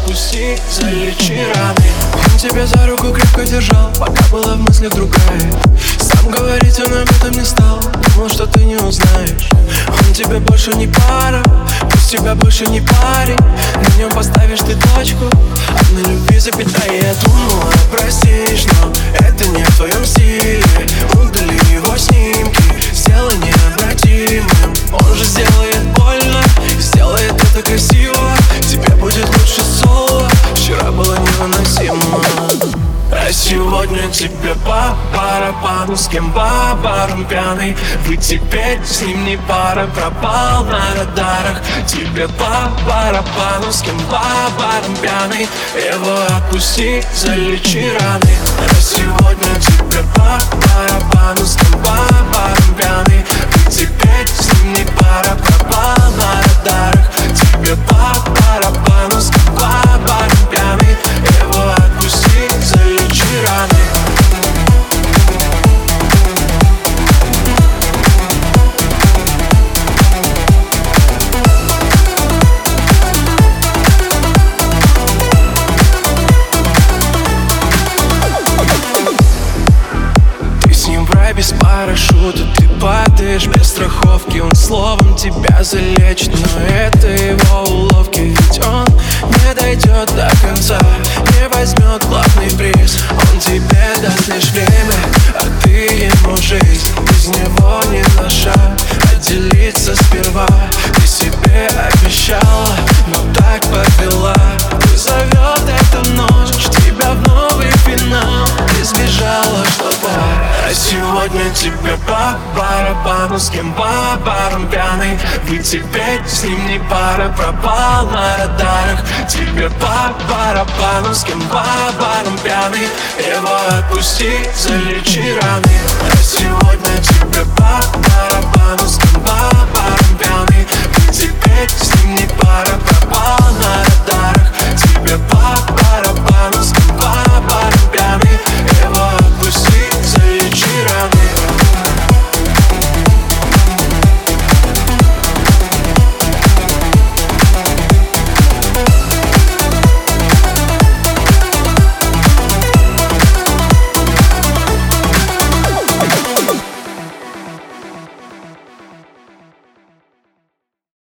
отпусти, залечи раны. Он тебя за руку крепко держал, пока была в мыслях другая. Сам говорить он об этом не стал, думал, что ты не узнаешь. Он тебе больше не пара, пусть тебя больше не парень. На нем поставишь ты точку, а на любви запятая. Я думала, простишь, но это не в твоем стиле. Удали его снимки, сделай необратимым. Он же сделает больно, сделает это красиво. Тебе будет лучше соло, вчера было невыносимо. А сегодня тебе по барабану, с кем по барам пьяный. Вы теперь с ним не пара, пропал на радарах. Тебе по барабану, с кем по барам пьяный. Его отпусти, залечи раны. А сегодня тебе по барабану, с кем по барам пьяный. Вы теперь с ним не пара, пропал на радарах. Тебе по барабану, с кем по барам пьяный. Его отпусти, залечи раны. Ты с ним в рай без парашюта, ты падаешь без страховки. Он словом тебя залечит, но это его уловки. Ведь он не дойдет до конца, не возьмет главный приз. Он тебе даст лишь время, а ты ему жизнь. Без него не на шаг, отделиться сперва. Ты себе обещала, но так подвела. Вызовет эта ночь тебя в новый финал. Ты сбежала, что так. А сегодня тебе по барабану, с кем по барам пьяный. Вы теперь с ним не пара, пропал на радарах. Тебе по барабану, с кем по барам пьяный. Его отпусти, залечи раны. А сегодня тебе по барабану, с кем по барам пьяный. Вы теперь с ним не